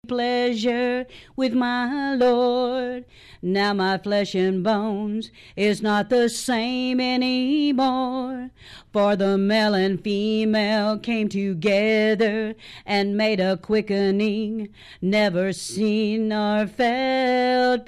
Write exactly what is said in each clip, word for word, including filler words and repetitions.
pleasure with my Lord. Now my flesh and bones is not the same anymore, for the male and female came together and made a quickening never seen nor felt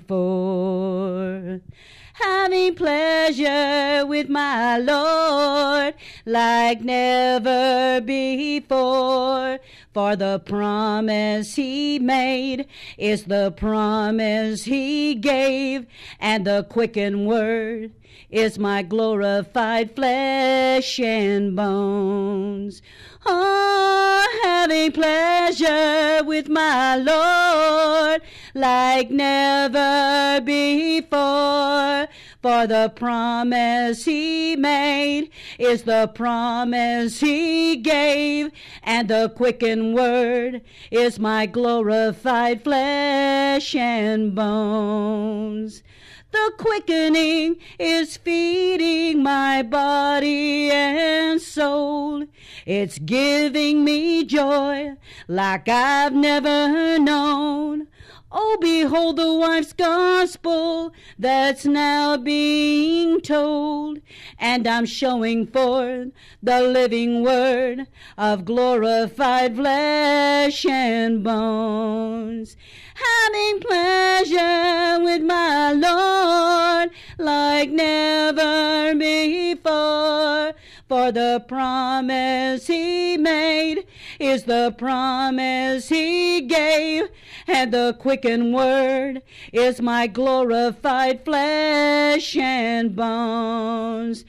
before. Having pleasure with my Lord like never before, for the promise he made is the promise he gave, and the quickened word is my glorified flesh and bones. Oh, having pleasure with my Lord like never before, for the promise he made is the promise he gave, and the quickened word is my glorified flesh and bones. The quickening is feeding my body and soul. It's giving me joy like I've never known. Oh, behold the wife's gospel that's now being told, and I'm showing forth the living word of glorified flesh and bones. Having pleasure with my Lord like never before, for the promise he made is the promise he gave, and the quickened word is my glorified flesh and bones.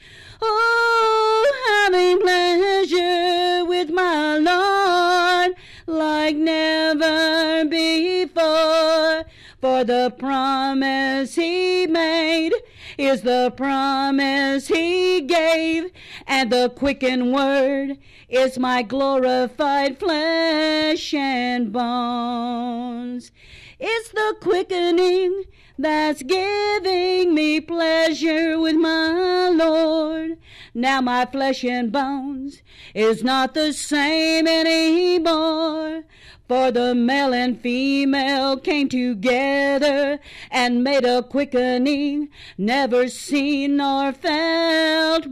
Oh, having pleasure with my Lord like never before, for the promise he made is the promise he gave, and the quickened word is my glorified flesh and bones. It's the quickening that's giving me pleasure with my Lord. Now my flesh and bones is not the same anymore, for the male and female came together and made a quickening never seen nor felt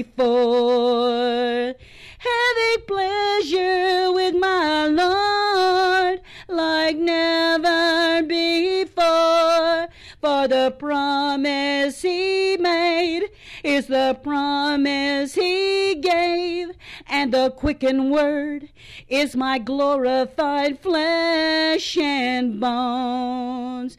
before. Having pleasure with my Lord like never before, for the promise he made is the promise he gave, and the quickened word is my glorified flesh and bones.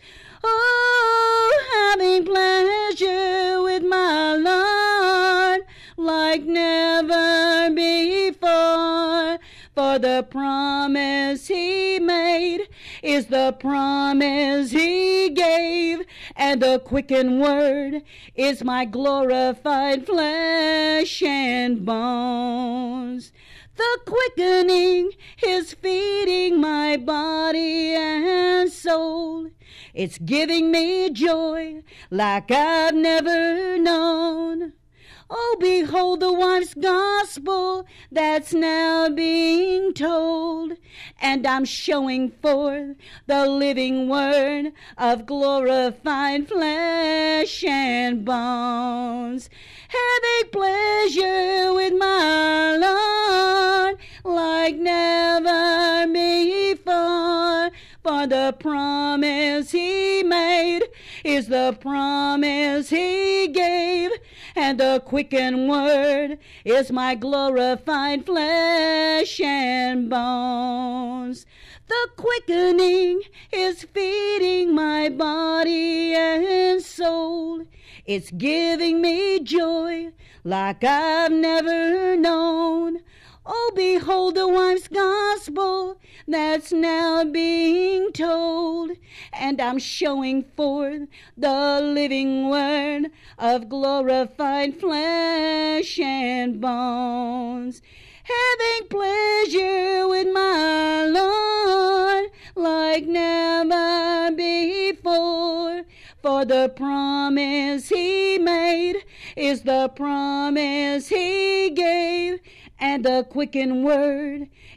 Oh, having pleasure with my Lord like never before, for the promise he made is the promise he gave, and the quickened word is my glorified flesh and bones. The quickening is feeding my body and soul. It's giving me joy like I've never known. Oh, behold the wife's gospel that's now being told, and I'm showing forth the living word of glorified flesh and bones. Having pleasure with my Lord like never before, for the promise he made is the promise he gave, and the quickened word is my glorified flesh and bones. The quickening is feeding my body and soul. It's giving me joy like I've never known. Oh, behold the wife's gospel that's now being told, and I'm showing forth the living word of glorified flesh and bones. Having pleasure with my Lord like never before, for the promise he made is the promise he gave, and the quickened word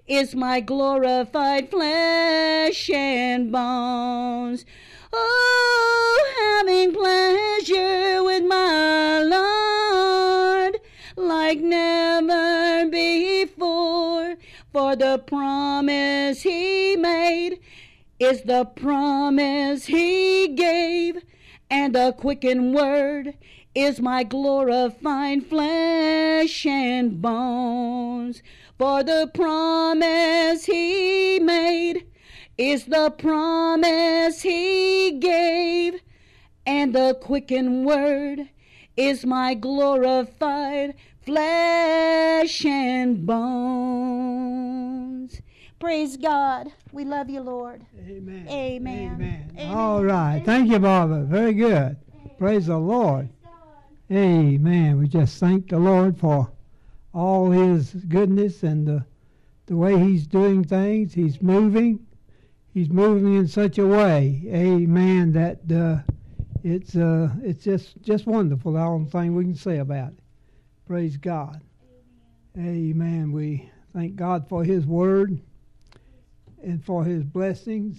is my glorified flesh and bones. Oh, having pleasure with my Lord like never before, for the promise he made is the promise he gave, and the quickened word is my glorified flesh and bones. For the promise he made is the promise he gave, and the quickened word is my glorified flesh and bones. Praise God. We love you, Lord. Amen. Amen. Amen. Amen. All right. Thank you, Barbara. Very good. Praise the Lord. Amen. We just thank the Lord for all his goodness and the, the way he's doing things. He's moving. He's moving in such a way, amen, that uh, it's uh, it's just, just wonderful, the only thing we can say about it. Praise God. Amen. Amen. We thank God for his word and for his blessings.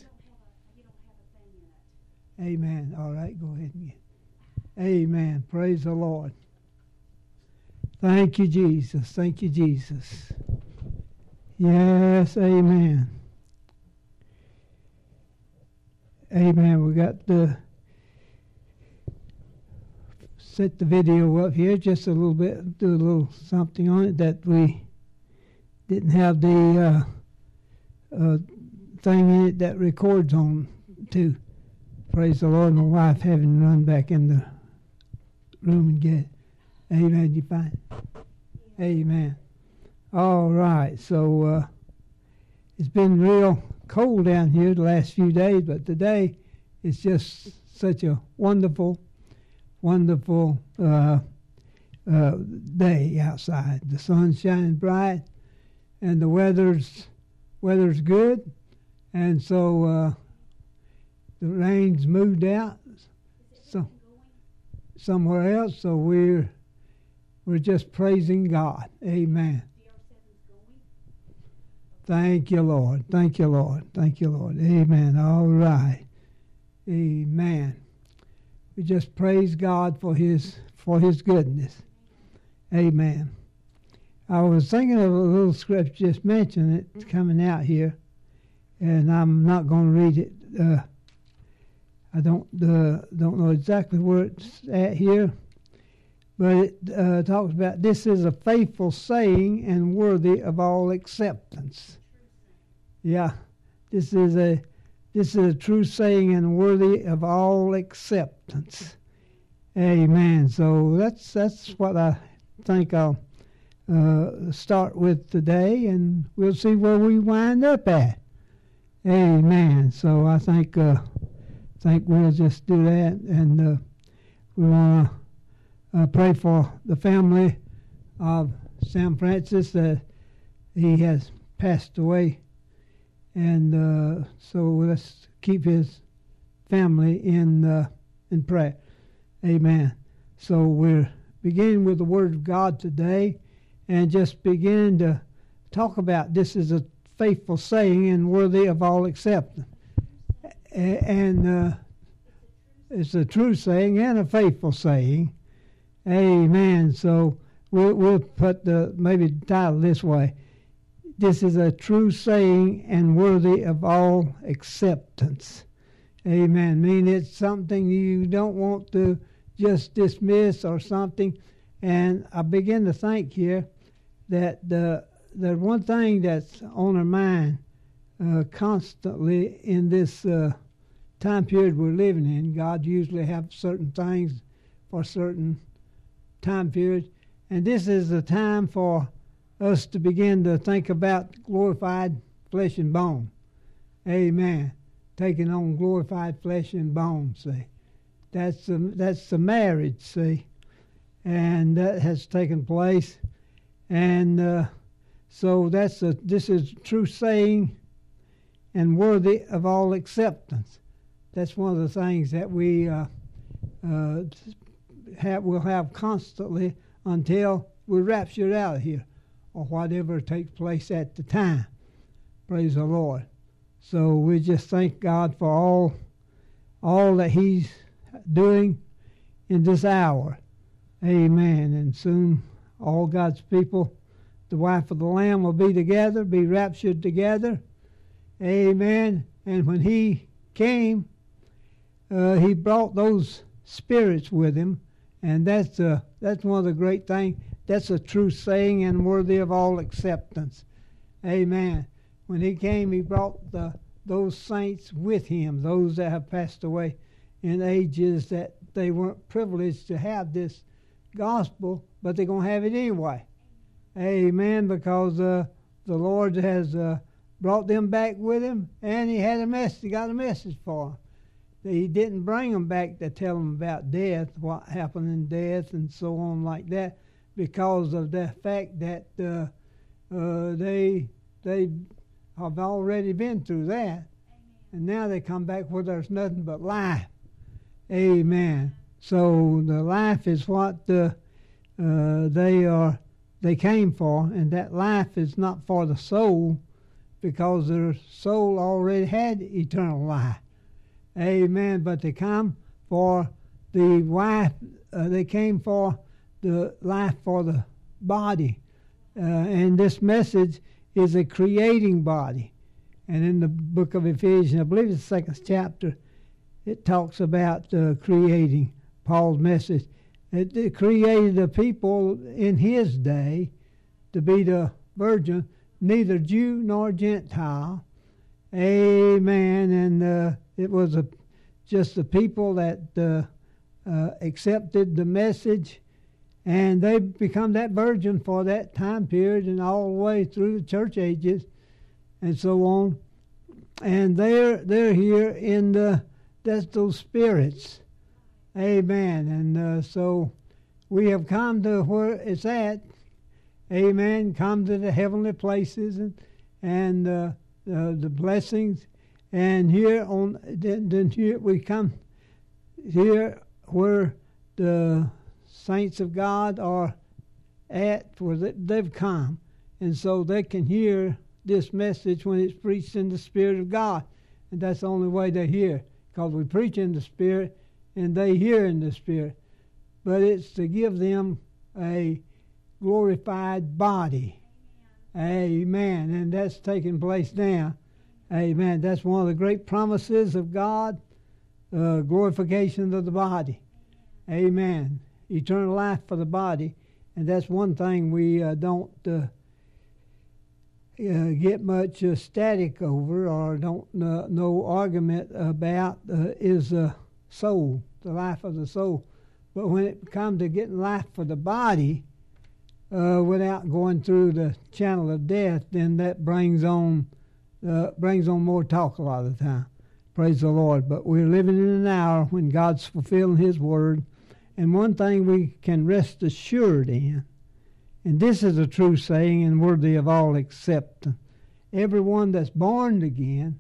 Amen. All right, go ahead and get. Amen. Praise the Lord. Thank you, Jesus. Thank you, Jesus. Yes, amen. Amen. We got the set the video up here just a little bit, do a little something on it that we didn't have the uh, uh, thing in it that records on too. Praise the Lord. My wife having to run back in the room and get it. Amen. You find it? Amen. All right. So uh, it's been real cold down here the last few days, but today it's just such a wonderful, wonderful uh, uh, day outside. The sun's shining bright, and the weather's weather's good, and so uh, the rain's moved out so somewhere else. So we're we're just praising God. Amen. Thank you, Lord. Thank you, Lord. Thank you, Lord. Amen. All right. Amen. We just praise God for his for his goodness. Amen. I was thinking of a little scripture, just mentioned it, it's coming out here, and I'm not going to read it. Uh, I don't uh, don't know exactly where it's at here, but it uh, talks about this is a faithful saying and worthy of all acceptance. Yeah, this is a this is a true saying and worthy of all acceptance. Amen. So that's that's what I think I'll uh, start with today, and we'll see where we wind up at. Amen. So I think uh, think we'll just do that, and uh, we want to uh, pray for the family of Sam Francis that he has passed away, and uh, so let's keep his family in uh, in prayer. Amen. So we're beginning with the Word of God today, and just beginning to talk about this is a faithful saying and worthy of all acceptance. And uh, it's a true saying and a faithful saying. Amen. So we'll, we'll put the maybe the title this way. This is a true saying and worthy of all acceptance. Amen. I mean, it's something you don't want to just dismiss or something. And I begin to think here that the the one thing that's on our mind uh, constantly in this uh, time period we're living in, God usually have certain things for certain time periods, and this is the time for us to begin to think about glorified flesh and bone. Amen. Taking on glorified flesh and bone, see. That's the, that's the marriage, see. And that has taken place. And uh, so that's a, this is true saying and worthy of all acceptance. That's one of the things that we uh, uh, have, will have constantly until we're raptured out of here, or whatever takes place at the time. Praise the Lord. So we just thank God for all, all that He's doing in this hour. Amen. And soon all God's people, the wife of the Lamb, will be together, be raptured together. Amen. And when He came, uh, He brought those spirits with Him. And that's, uh, that's one of the great things. That's a true saying and worthy of all acceptance. Amen. When He came, He brought the, those saints with Him, those that have passed away in ages that they weren't privileged to have this gospel, but they're going to have it anyway. Amen, because uh, the Lord has uh, brought them back with Him, and He had a message. He got a message for them. He didn't bring them back to tell them about death, what happened in death, and so on like that, because of the fact that uh, uh, they they have already been through that. Amen. And now they come back where there's nothing but life. Amen. So the life is what the, uh, they are they came for, and that life is not for the soul, because their soul already had eternal life. Amen. But they come for the wife. Uh, they came for the life for the body, uh, and this message is a creating body. And in the book of Ephesians, I believe it's the second chapter, it talks about uh, creating. Paul's message. It, it created the people in his day to be the virgin, neither Jew nor Gentile. Amen. And uh, it was a, just the people that uh, uh, accepted the message, and they become that virgin for that time period and all the way through the church ages and so on. And they're they're here in the that's those spirits. Amen. And uh, so we have come to where it's at. Amen. Come to the heavenly places and and uh, uh, the blessings. And here on then, then here we come here where the saints of God are at, where they've come, and so they can hear this message when it's preached in the Spirit of God. And that's the only way they hear, because we preach in the Spirit and they hear in the Spirit. But it's to give them a glorified body. Amen. And that's taking place now. Amen. That's one of the great promises of God, uh, glorification of the body. Amen. Eternal life for the body. And that's one thing we uh, don't uh, uh, get much uh, static over, or don't uh, no argument about, uh, is the soul, the life of the soul. But when it comes to getting life for the body, uh, without going through the channel of death, then that brings on uh, brings on more talk a lot of the time. Praise the Lord. But we're living in an hour when God's fulfilling His word. And one thing we can rest assured in, and this is a true saying and worthy of all acceptance, everyone that's born again,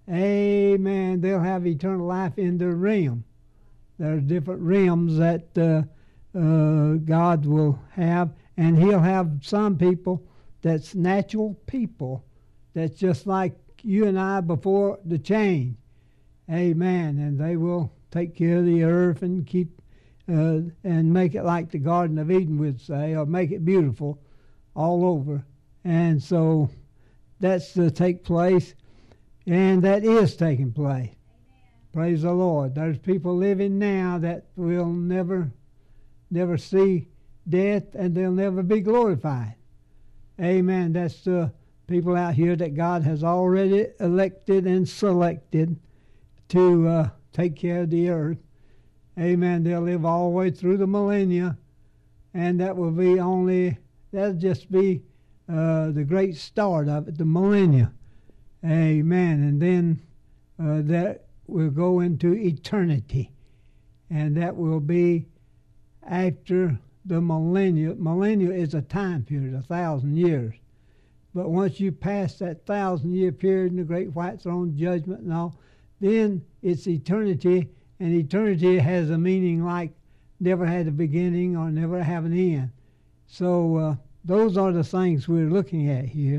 amen, they'll have eternal life in their realm. There are different realms that uh, uh, God will have, and He'll have some people that's natural people, that's just like you and I before the change. Amen. And they will take care of the earth and keep Uh, and make it like the Garden of Eden would say, or make it beautiful all over. And so that's to take place, and that is taking place. Amen. Praise the Lord. There's people living now that will never, never see death, and they'll never be glorified. Amen. That's the people out here that God has already elected and selected to uh, take care of the earth. Amen. They'll live all the way through the millennia, and that will be only, that'll just be uh, the great start of it, the millennia. Amen. And then uh, that will go into eternity, and that will be after the millennia. Millennia is a time period, a thousand years. But once you pass that thousand-year period in the great white throne judgment and all, then it's eternity. And eternity has a meaning like never had a beginning or never have an end. So uh, those are the things we're looking at here.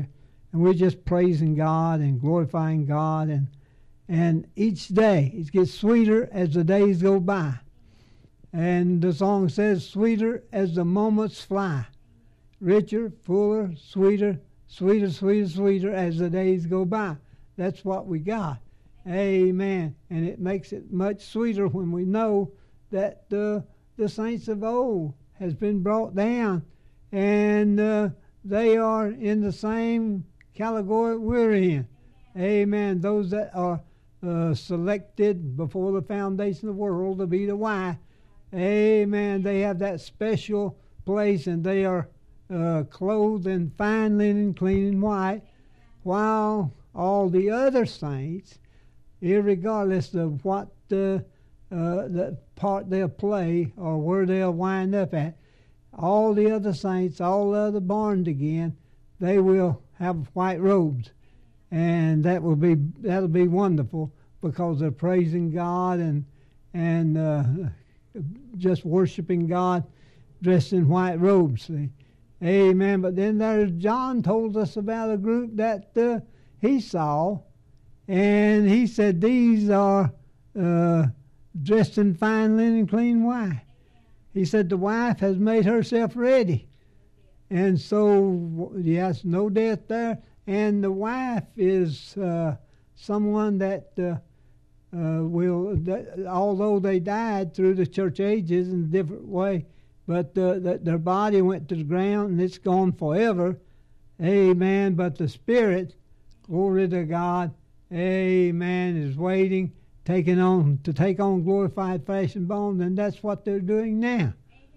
And we're just praising God and glorifying God. And, and each day it gets sweeter as the days go by. And the song says, sweeter as the moments fly. Richer, fuller, sweeter, sweeter, sweeter, sweeter as the days go by. That's what we got. Amen. And it makes it much sweeter when we know that uh, the saints of old has been brought down, and uh, they are in the same category we're in. Amen. Those that are uh, selected before the foundation of the world to be the wife. Amen. They have that special place, and they are uh, clothed in fine linen, clean and white, while all the other saints, irregardless of what the, uh, the part they'll play or where they'll wind up at, all the other saints, all the other born again, they will have white robes, and that will be that'll be wonderful because they're praising God and and uh, just worshiping God, dressed in white robes. See? Amen. But then there's John told us about a group that uh, he saw, and he said these are uh, dressed in fine linen, clean white. He said the wife has made herself ready. And so, yes, no death there. And the wife is uh, someone that uh, uh, will, that, although they died through the church ages in a different way, but uh, that their body went to the ground and it's gone forever. Amen. But the spirit, glory to God, amen, is waiting, taking on to take on glorified flesh and bone, and that's what they're doing now.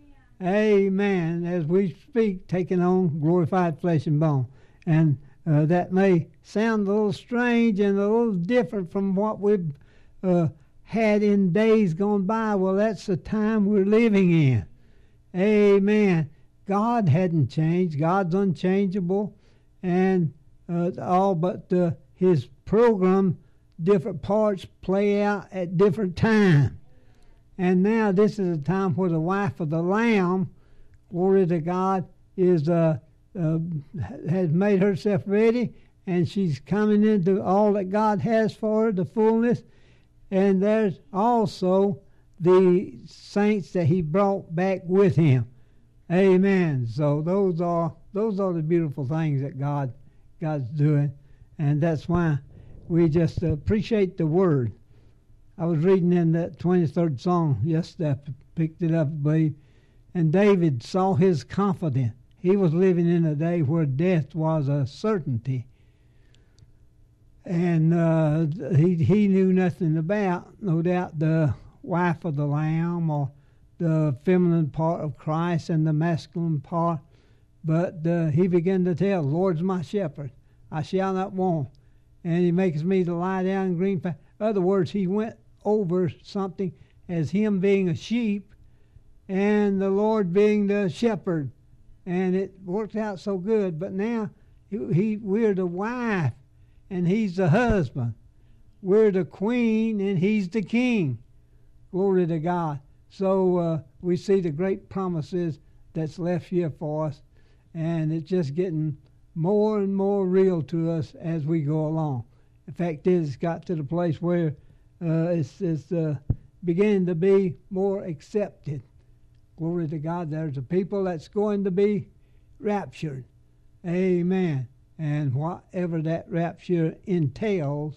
Amen. As we speak, taking on glorified flesh and bone. And uh, that may sound a little strange and a little different from what we've uh, had in days gone by. Well, that's the time we're living in. Amen. God hadn't changed. God's unchangeable. And uh, all but uh, his program, different parts play out at different times. And now this is a time where the wife of the Lamb, glory to God, is uh, uh, has made herself ready, and she's coming into all that God has for her, the fullness. And there's also the saints that he brought back with him. Amen. So those are those are the beautiful things that God God's doing, and that's why we just appreciate the Word. I was reading in that twenty-third Psalm yesterday, I picked it up, I believe, and David saw his confidence. He was living in a day where death was a certainty, and uh, he he knew nothing about, no doubt, the wife of the Lamb or the feminine part of Christ and the masculine part, but uh, he began to tell, Lord's my shepherd, I shall not want, and he makes me to lie down in green pastures. In other words, he went over something as him being a sheep and the Lord being the shepherd, and it worked out so good. But now he, he we're the wife and he's the husband. We're the queen and he's the king. Glory to God. So uh, we see the great promises that's left here for us, and it's just getting more and more real to us as we go along. The fact is, it's got to the place where uh, it's, it's uh, beginning to be more accepted. Glory to God. There's a people that's going to be raptured. Amen. And whatever that rapture entails.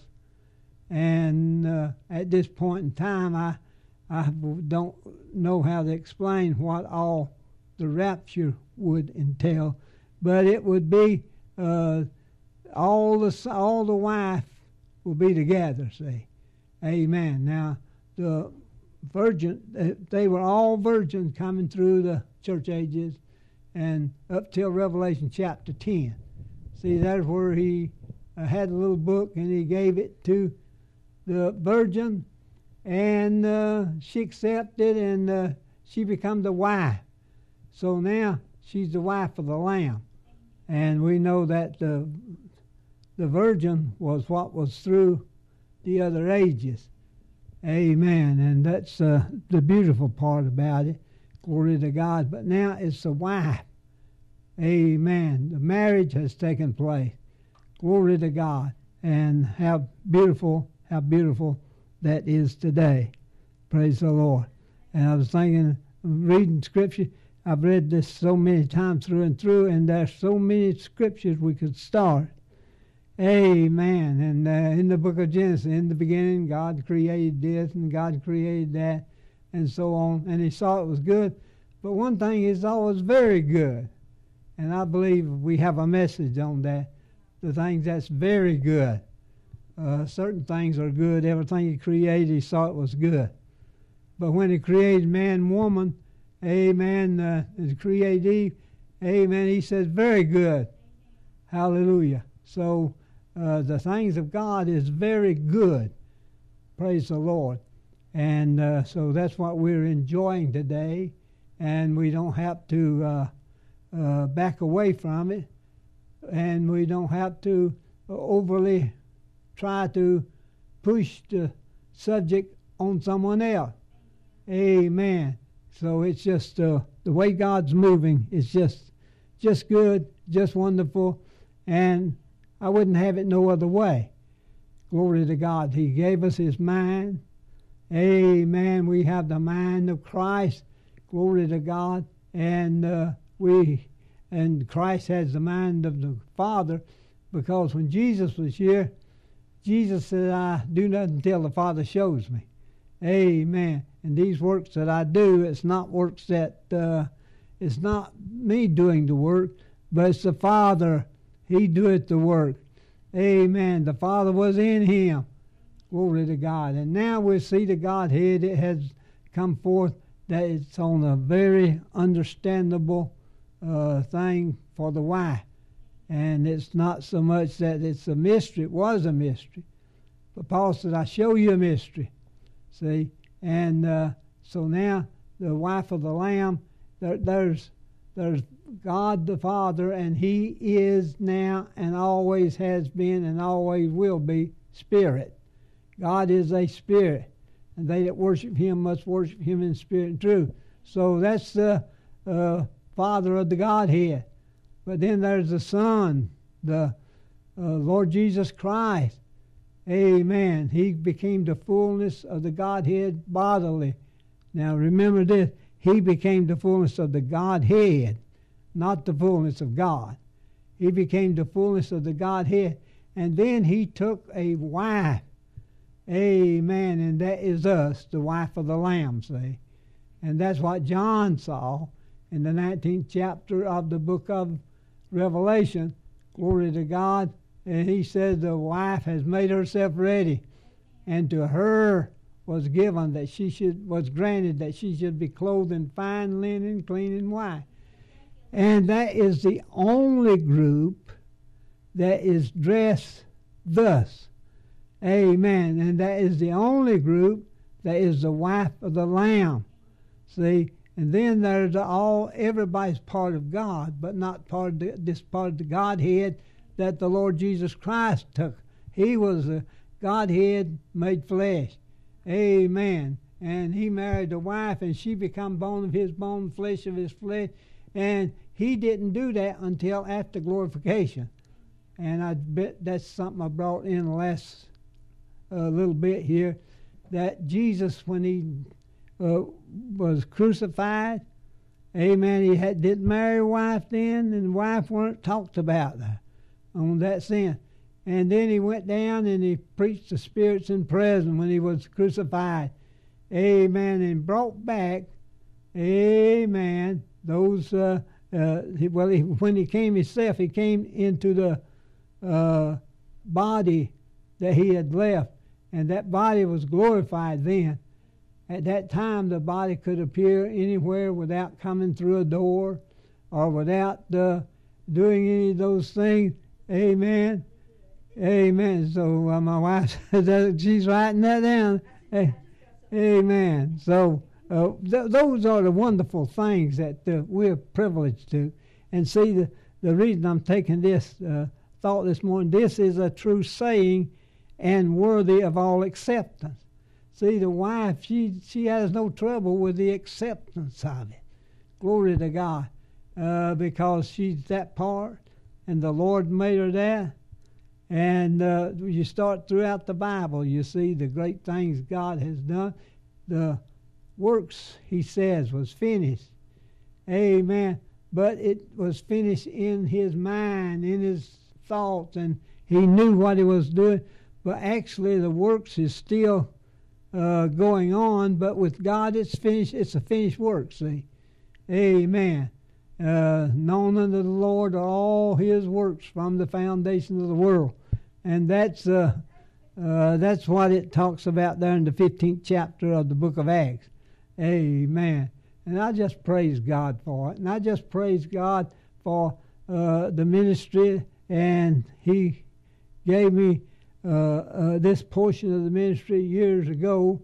And uh, at this point in time, I, I don't know how to explain what all the rapture would entail. But it would be uh, all the all the wife will be together, see. Amen. Now, the virgin, they were all virgins coming through the church ages and up till Revelation chapter ten. See, that's where he uh, had a little book and he gave it to the virgin, and uh, she accepted, and uh, she became the wife. So now she's the wife of the Lamb. And we know that the, the virgin was what was through the other ages. Amen. And that's uh, the beautiful part about it. Glory to God. But now it's the wife. Amen. The marriage has taken place. Glory to God. And how beautiful, how beautiful that is today. Praise the Lord. And I was thinking, reading Scripture, I've read this so many times through and through, and there's so many Scriptures we could start. Amen. And uh, in the book of Genesis, in the beginning, God created this, and God created that, and so on. And he saw it was good. But one thing is always very good. And I believe we have a message on that. The things that's very good. Uh, certain things are good. Everything he created, he saw it was good. But when he created man and woman, amen, uh, he created Eve, amen, he says, very good. Hallelujah. So uh, the things of God is very good. Praise the Lord. And uh, so that's what we're enjoying today. And we don't have to uh, uh, back away from it. And we don't have to overly try to push the subject on someone else. Amen. So it's just uh, the way God's moving is just just good, just wonderful, and I wouldn't have it no other way. Glory to God. He gave us his mind. Amen. We have the mind of Christ. Glory to God. And uh, we and Christ has the mind of the Father, because when Jesus was here, Jesus said, I do nothing until the Father shows me. Amen. And these works that I do, it's not works that, uh, it's not me doing the work, but it's the Father. He doeth the work. Amen. The Father was in him. Glory to God. And now we see the Godhead. It has come forth that it's on a very understandable uh, thing for the wife. And it's not so much that it's a mystery. It was a mystery. But Paul said, I show you a mystery. See? And uh, so now the wife of the Lamb, there, there's there's God the Father, and he is now and always has been and always will be Spirit. God is a Spirit, and they that worship him must worship him in spirit and truth. So that's the uh, Father of the Godhead. But then there's the Son, the uh, Lord Jesus Christ. Amen. He became the fullness of the Godhead bodily. Now remember this, he became the fullness of the Godhead, not the fullness of God. He became the fullness of the Godhead. And then he took a wife. Amen. And that is us, the wife of the Lamb, see. And that's what John saw in the nineteenth chapter of the book of Revelation. Glory to God. And he said the wife has made herself ready, and to her was given that she should was granted that she should be clothed in fine linen, clean and white. And that is the only group that is dressed thus. Amen. And that is the only group that is the wife of the Lamb. See, and then there's all everybody's part of God, but not part of the, this part of the Godhead that the Lord Jesus Christ took. He was a Godhead made flesh. Amen. And he married a wife, and she become bone of his bone, flesh of his flesh. And he didn't do that until after glorification. And I bet that's something I brought in the last uh, little bit here, that Jesus, when he uh, was crucified, amen, he had, didn't marry a wife then, and the wife weren't talked about there on that sin. And then he went down and he preached the spirits in prison when he was crucified. Amen. And brought back, amen, those, uh, uh, he, well, he, when he came himself, he came into the uh, body that he had left. And that body was glorified then. At that time, the body could appear anywhere without coming through a door or without uh, doing any of those things. Amen. Amen. So uh, my wife, she's writing that down. Amen. So uh, th- those are the wonderful things that uh, we're privileged to. And see, the, the reason I'm taking this uh, thought this morning, this is a true saying and worthy of all acceptance. See, the wife, she, she has no trouble with the acceptance of it. Glory to God. Uh, because she's that part, and the Lord made her that. And uh, you start throughout the Bible, you see the great things God has done. The works, he says, was finished. Amen. But it was finished in his mind, in his thoughts, and he knew what he was doing. But actually the works is still uh, going on, but with God it's finished. It's a finished work, see. Amen. Uh, known unto the Lord are all his works from the foundation of the world. And that's uh, uh, that's what it talks about there in the fifteenth chapter of the book of Acts. Amen. And I just praise God for it. And I just praise God for uh, the ministry. And he gave me uh, uh, this portion of the ministry years ago.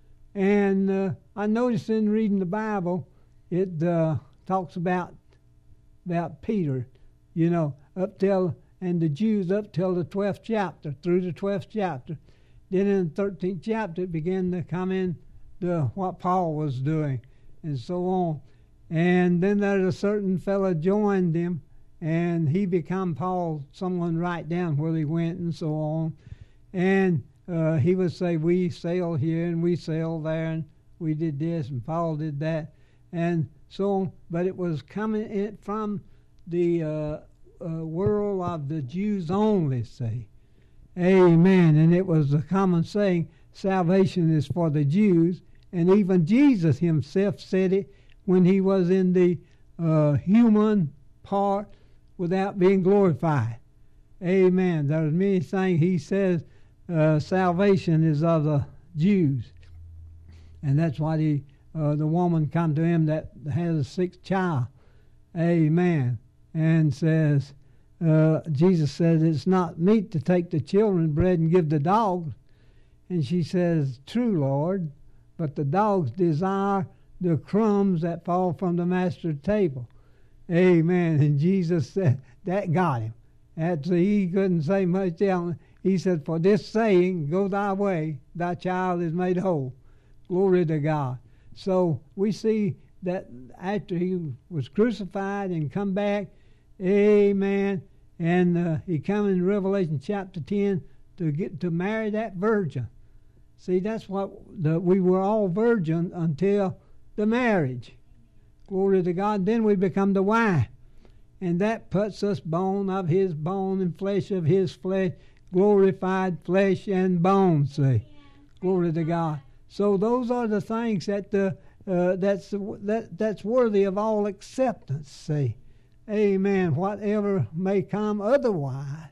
And uh, I noticed in reading the Bible, it uh, talks about about Peter, you know, up till, and the Jews up till the twelfth chapter, through the twelfth chapter. Then in the thirteenth chapter, it began to come in to what Paul was doing, and so on. And then there's a certain fellow joined him, and he became Paul, someone write down where he went and so on. And uh, he would say, we sailed here, and we sailed there, and we did this, and Paul did that, and so on. But it was coming in from the uh, uh, world of the Jews only, see. Amen. And it was a common saying, salvation is for the Jews. And even Jesus himself said it when he was in the uh, human part without being glorified. Amen. There's many things he says uh, salvation is of the Jews. And that's why he, uh, the woman come to him that has a sick child. Amen. And says, uh, Jesus says, it's not meet to take the children's bread and give the dogs. And she says, true, Lord, but the dogs desire the crumbs that fall from the master's table. Amen. And Jesus said, that got him. After he couldn't say much else, he said, for this saying, go thy way, thy child is made whole. Glory to God. So we see that after he was crucified and come back, amen, and uh, he come in Revelation chapter ten to get to marry that virgin. See, that's what the, we were all virgin until the marriage. Glory to God. Then we become the wife. And that puts us bone of his bone and flesh of his flesh, glorified flesh and bone, see. Glory to God. So those are the things that the, uh, that's, that, that's worthy of all acceptance, see. Amen. Whatever may come otherwise.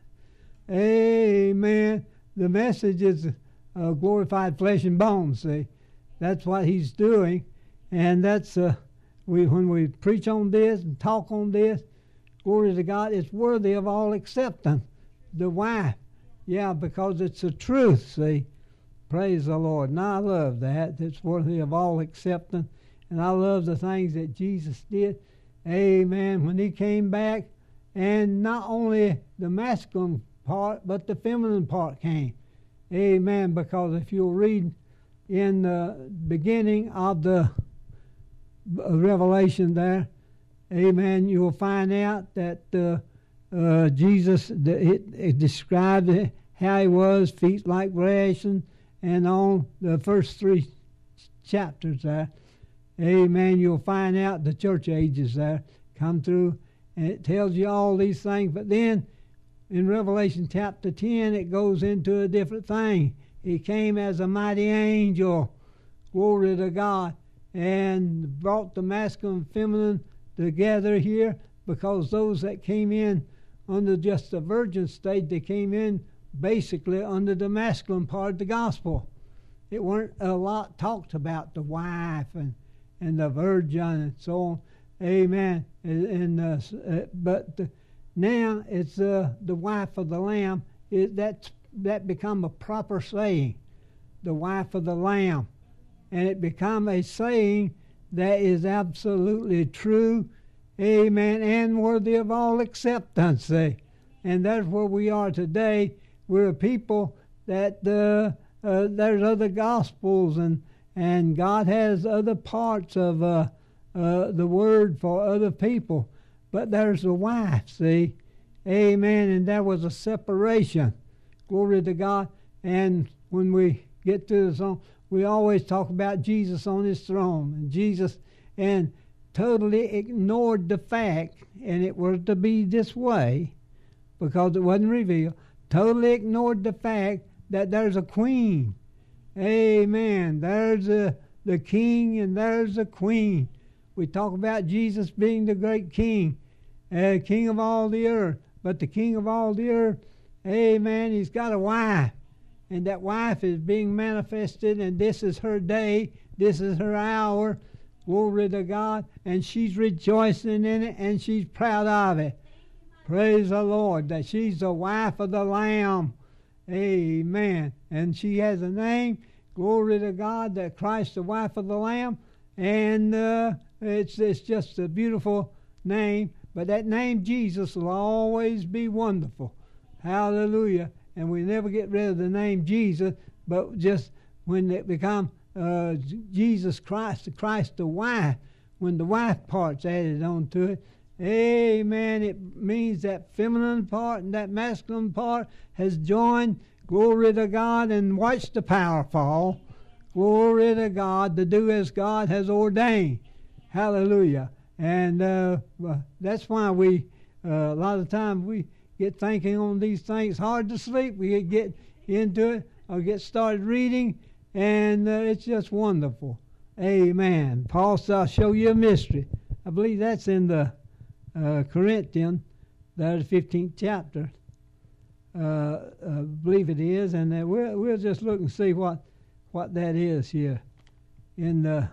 Amen. The message is uh, glorified flesh and bone, see. That's what he's doing. And that's, uh, we when we preach on this and talk on this, glory to God, it's worthy of all acceptance. The wife, yeah, because it's the truth, see. Praise the Lord. And I love that. It's worthy of all acceptance. And I love the things that Jesus did. Amen. When he came back, and not only the masculine part, but the feminine part came. Amen. Because if you'll read in the beginning of the Revelation there, amen, you will find out that uh, uh, Jesus, the, it, it described how he was, feet like brass, and, and on the first three chapters there. Amen. You'll find out the church ages there come through, and it tells you all these things. But then in Revelation chapter ten, it goes into a different thing. He came as a mighty angel, glory to God, and brought the masculine and feminine together here, because those that came in under just the virgin state, they came in basically under the masculine part of the gospel. It weren't a lot talked about the wife and and the virgin and so on. Amen. And, and uh, uh, but the, now it's uh, the wife of the Lamb. It, that's that become a proper saying, the wife of the Lamb, and it become a saying that is absolutely true. Amen. And worthy of all acceptance. See? And that's where we are today. We're a people that uh, uh, there's other gospels, and and God has other parts of uh, uh, the word for other people. But there's the wife, see. Amen. And there was a separation. Glory to God. And when we get to the song, we always talk about Jesus on his throne. And Jesus, and totally ignored the fact, and it was to be this way because it wasn't revealed, totally ignored the fact that there's a queen. Amen. There's a, the king and there's a queen. We talk about Jesus being the great king, uh, king of all the earth. But the king of all the earth, amen, he's got a wife. And that wife is being manifested, and this is her day, this is her hour. Glory to God. And she's rejoicing in it, and she's proud of it. Praise the Lord, that she's the wife of the Lamb. Amen. And she has a name. Glory to God, that Christ, the wife of the Lamb. And uh, it's, it's just a beautiful name. But that name, Jesus, will always be wonderful. Hallelujah. And we never get rid of the name Jesus, but just when it becomes uh, Jesus Christ, Christ the wife, when the wife part's added on to it, amen, it means that feminine part and that masculine part has joined, glory to God, and watch the power fall. Glory to God, to do as God has ordained. Hallelujah. And uh, that's why we, uh, a lot of times we get thinking on these things, hard to sleep. We get into it or get started reading, and uh, it's just wonderful. Amen. Paul said, I'll show you a mystery. I believe that's in the uh, Corinthians, the fifteenth chapter. Uh, I believe it is, and uh, we'll, we'll just look and see what, what that is here in the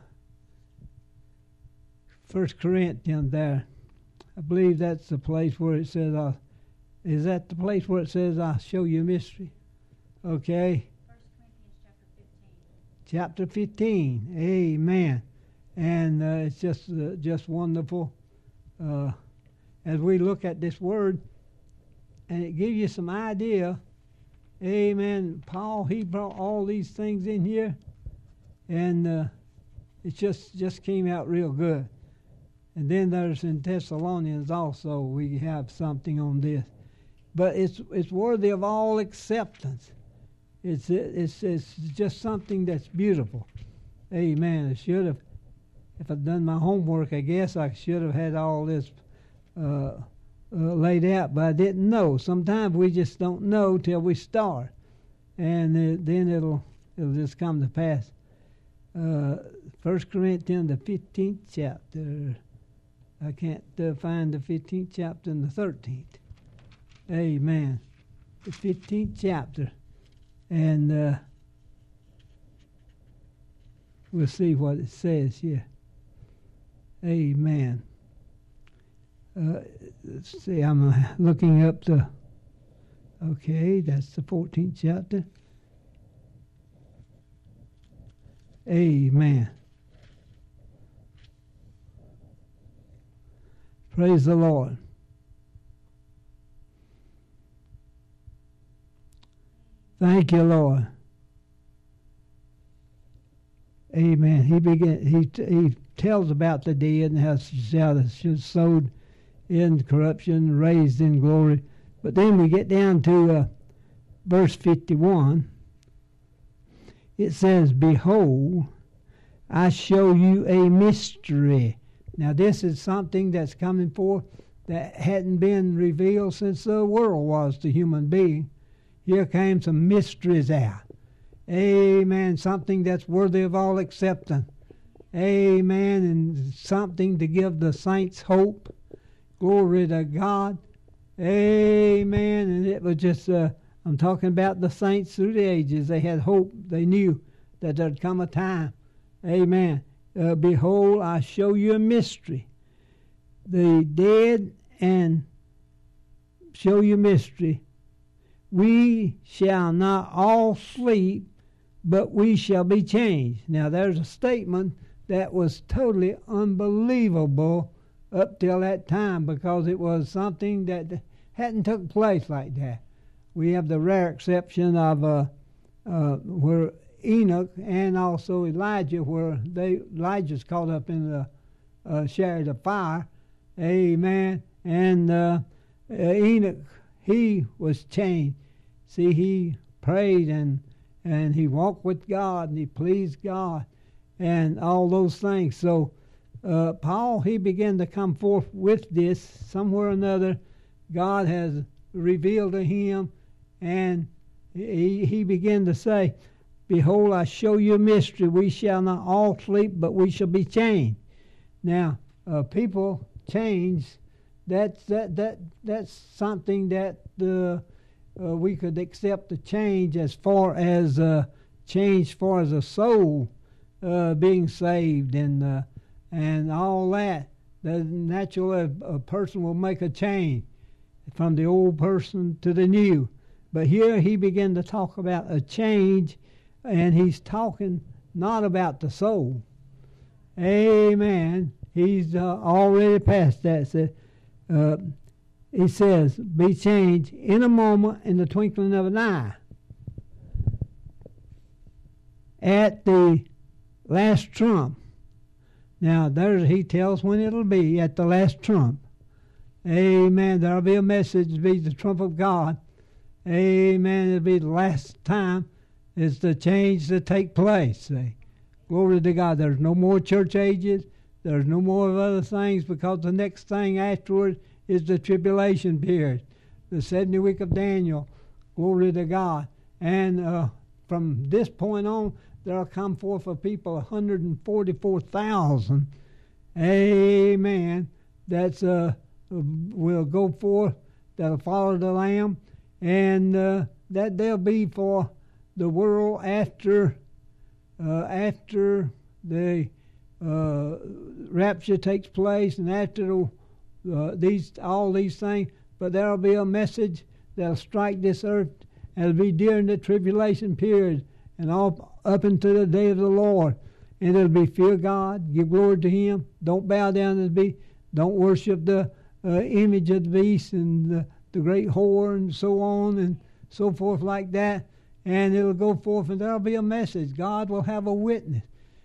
First Corinthians there. I believe that's the place where it says, uh, is that the place where it says, I'll show you a mystery? Okay. First Corinthians chapter fifteen. Chapter fifteen. Amen. And uh, it's just uh, just wonderful uh, as we look at this word, and it gives you some idea. Amen. Paul, he brought all these things in here, and uh, it just just came out real good. And then there's in Thessalonians also, we have something on this. But it's it's worthy of all acceptance. It's it's it's just something that's beautiful. Amen. I should have, if I'd done my homework, I guess I should have had all this uh, uh, laid out, but I didn't know. Sometimes we just don't know till we start, and uh, then it'll it'll just come to pass. Uh, First Corinthians, the fifteenth chapter. I can't uh, find the fifteenth chapter and the thirteenth. Amen. The fifteenth chapter. And uh, we'll see what it says here. Amen. Uh, let's see, I'm uh, looking up the, okay, that's the fourteenth chapter. Amen. Praise the Lord. Thank you, Lord. Amen. He began. He he tells about the dead and how they sowed in corruption, raised in glory. But then we get down to uh, verse fifty-one. It says, "Behold, I show you a mystery." Now this is something that's coming forth that hadn't been revealed since the world was to human being. Here came some mysteries out. Amen. Something that's worthy of all acceptance. Amen. And something to give the saints hope. Glory to God. Amen. And it was just, uh, I'm talking about the saints through the ages. They had hope. They knew that there'd come a time. Amen. Uh, Behold, I show you a mystery. The dead and show you mystery. We shall not all sleep, but we shall be changed. Now there's a statement that was totally unbelievable up till that time, because it was something that hadn't took place like that. We have the rare exception of uh, uh, where Enoch and also Elijah, where they Elijah's caught up in the uh, chariot of fire. Amen. And uh, uh, Enoch, he was changed. See, he prayed and and he walked with God and he pleased God and all those things. So uh, Paul, he began to come forth with this somewhere or another. God has revealed to him, and he, he began to say, behold, I show you a mystery. We shall not all sleep, but we shall be changed. Now, uh, people change. That's that that that's something that uh, uh, we could accept the change as far as uh, change, as far as a soul uh, being saved and uh, and all that. The natural a, a person will make a change from the old person to the new. But here he began to talk about a change, and he's talking not about the soul. Amen. He's uh, already past that. So, uh, he says, be changed in a moment, in the twinkling of an eye. At the last trump. Now, there he tells when it'll be, at the last trump. Amen. There'll be a message, it'll be the trump of God. Amen. It'll be the last time is the change to take place. See? Glory to God. There's no more church ages. There's no more of other things, because the next thing afterward is the tribulation period, the seventy week of Daniel. Glory to God. And uh, from this point on, there will come forth a people, one hundred forty-four thousand. Amen. That's uh, will go forth, that'll follow the Lamb, and uh, that they'll be for the world after uh, after the uh, rapture takes place, and after the Uh, these all these things, but there'll be a message that'll strike this earth, and it'll be during the tribulation period and all up into the day of the Lord. And it'll be fear God, give glory to Him, don't bow down to the beast, don't worship the uh, image of the beast and the, the great whore and so on and so forth like that. And it'll go forth, and there'll be a message. God will have a witness.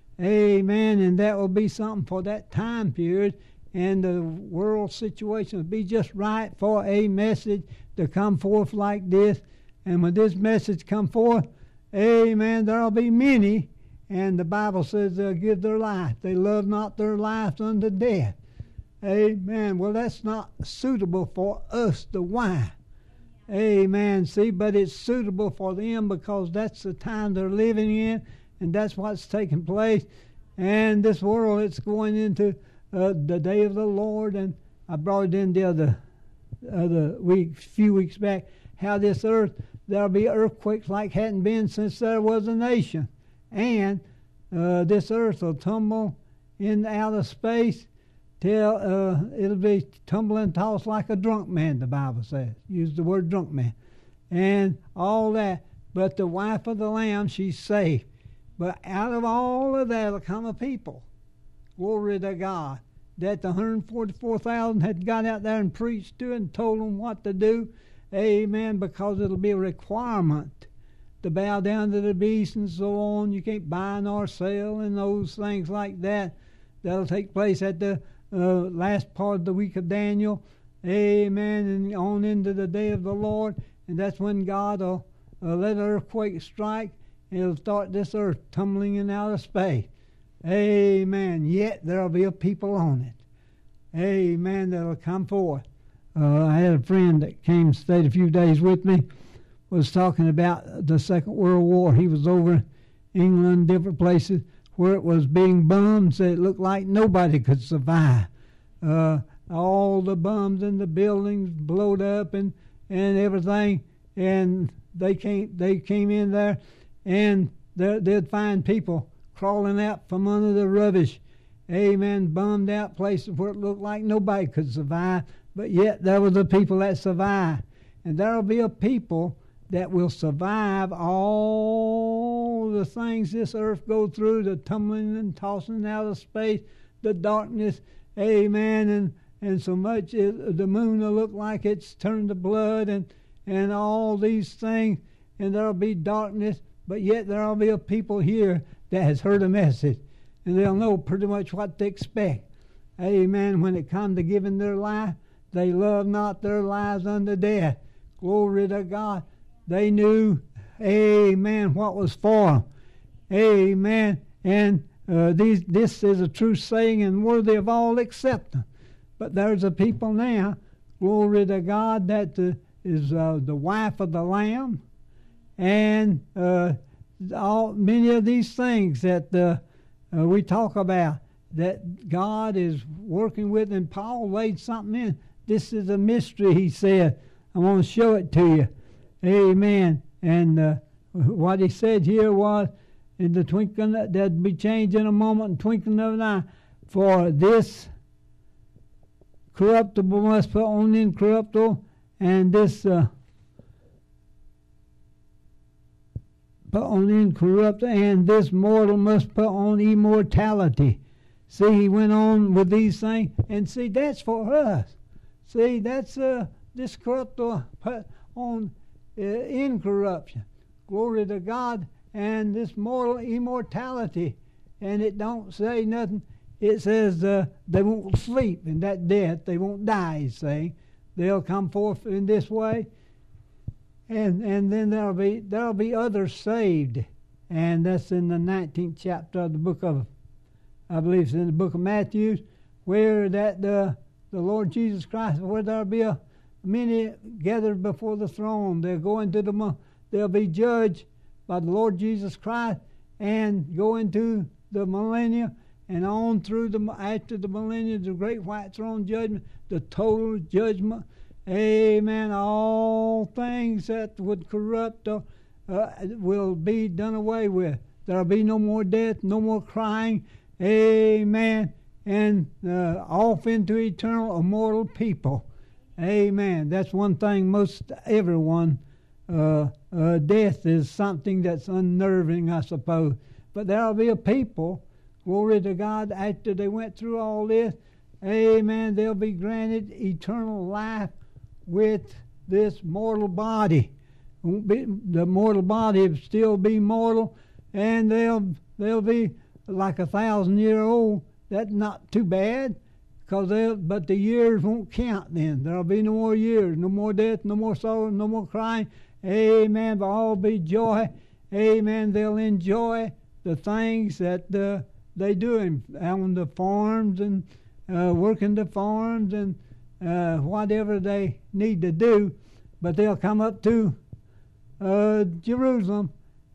Amen. And that will be something for that time period. And the world situation will be just right for a message to come forth like this. And when this message come forth, amen, there'll be many. And the Bible says they'll give their life. They love not their life unto death. Amen. Well, that's not suitable for us, the why. Amen. See, but it's suitable for them because that's the time they're living in, and that's what's taking place. And this world, it's going into Uh, the day of the Lord, and I brought it in the other, other week, few weeks back, how this earth, there'll be earthquakes like hadn't been since there was a nation. And uh, this earth will tumble in outer space till uh, it'll be tumbling tossed like a drunk man, the Bible says. Use the word drunk man. And all that. But the wife of the Lamb, she's safe. But out of all of that will come a people. Glory to God, that the one hundred forty-four thousand had got out there and preached to and told them what to do. Amen, because it'll be a requirement to bow down to the beast and so on. You can't buy nor sell and those things like that. That'll take place at the uh, last part of the week of Daniel. Amen, and on into the day of the Lord. And that's when God will uh, let an earthquake strike, and it'll start this earth tumbling in outer space. Amen. Yet there'll be a people on it. Amen. That'll come forth. Uh, I had a friend that came and stayed a few days with me, was talking about the Second World War. He was over in England, different places where it was being bombed, so it looked like nobody could survive. Uh, all the bombs in the buildings blowed up and, and everything, and they came they came in there, and they'd find people crawling out from under the rubbish. Amen. Bummed out places where it looked like nobody could survive, but yet there were the people that survived. And there will be a people that will survive all the things this earth goes through, the tumbling and tossing out of space, the darkness. Amen. And and so much it, the moon will look like it's turned to blood, and, and all these things. And there will be darkness, but yet there will be a people here that has heard a message, and they'll know pretty much what to expect. Amen. When it comes to giving their life, they loved not their lives unto death. Glory to God. They knew, amen, what was for them. Amen. And uh, these, this is a true saying and worthy of all acceptance. But there's a people now, glory to God, that uh, is uh, the wife of the Lamb. And uh, all many of these things that uh, uh, we talk about, that God is working with. And Paul laid something in. This is a mystery, he said. I want to show it to you. Amen. And uh, what he said here was, in the twinkling, there'd be change in a moment, and twinkling of an eye. For this corruptible must put on incorruptible, and this uh, put on incorruptible, and this mortal must put on immortality. See, he went on with these things, and see, that's for us. See, that's uh, this corruptible put on uh, incorruption. Glory to God. And this mortal immortality. And it don't say nothing. It says uh, they won't sleep in that death. They won't die, he's saying. They'll come forth in this way. And and then there'll be there'll be others saved. And that's in the nineteenth chapter of the book of, I believe it's in the book of Matthew, where that uh, the Lord Jesus Christ, where there'll be a many gathered before the throne. They'll go into the, they'll be judged by the Lord Jesus Christ and go into the millennium and on through the, after the millennium, the great white throne judgment, the total judgment. Amen. All things that would corrupt uh, uh, will be done away with. There'll be no more death, no more crying. Amen. And uh, off into eternal immortal people. Amen. That's one thing most everyone uh, uh, death is something that's unnerving, I suppose. But there'll be a people, glory to God, after they went through all this, amen, they'll be granted eternal life with this mortal body. Won't be, the mortal body will still be mortal, and they'll they'll be like a thousand year old. That's not too bad, cause they'll, but the years won't count then. There'll be no more years, no more death, no more sorrow, no more crying. Amen. But all be joy. Amen. They'll enjoy the things that uh, they do in, on the farms and uh, working the farms and uh, whatever they need to do. But they'll come up to uh, Jerusalem.